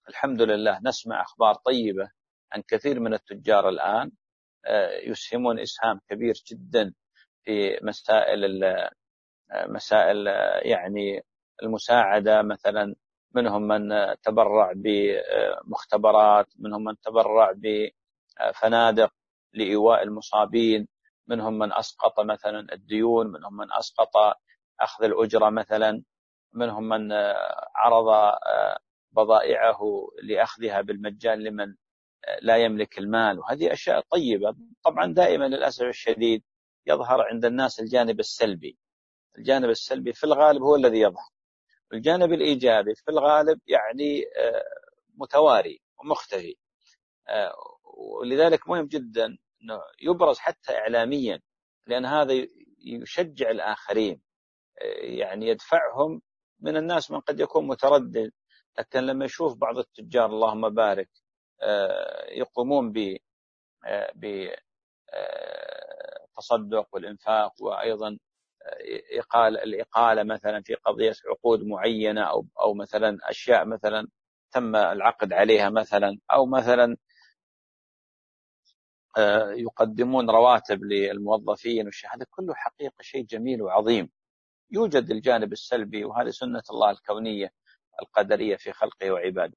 الحمد لله نسمع أخبار طيبة عن كثير من التجار الآن يسهمون إسهام كبير جدا في مسائل يعني المساعدة. مثلا منهم من تبرع بمختبرات، منهم من تبرع بفنادق لإيواء المصابين، منهم من أسقط مثلا الديون، منهم من أسقط أخذ الأجرة مثلا، منهم من عرض بضائعه لأخذها بالمجان لمن لا يملك المال. وهذه أشياء طيبة. طبعا دائما للأسف الشديد يظهر عند الناس الجانب السلبي. الجانب السلبي في الغالب هو الذي يظهر، والجانب الإيجابي في الغالب يعني متواري ومختفي. ولذلك مهم جدا أنه يبرز حتى إعلاميا، لأن هذا يشجع الآخرين، يعني يدفعهم. من الناس من قد يكون متردد، لكن لما يشوف بعض التجار اللهم بارك يقومون بالتصدق والإنفاق، وأيضا الإقالة مثلا في قضية عقود معينة، أو مثلا أشياء مثلا تم العقد عليها مثلا، أو مثلا يقدمون رواتب للموظفين. هذا كله حقيقة شيء جميل وعظيم. يوجد الجانب السلبي، وهذه سنة الله الكونية القدرية في خلقه وعباده.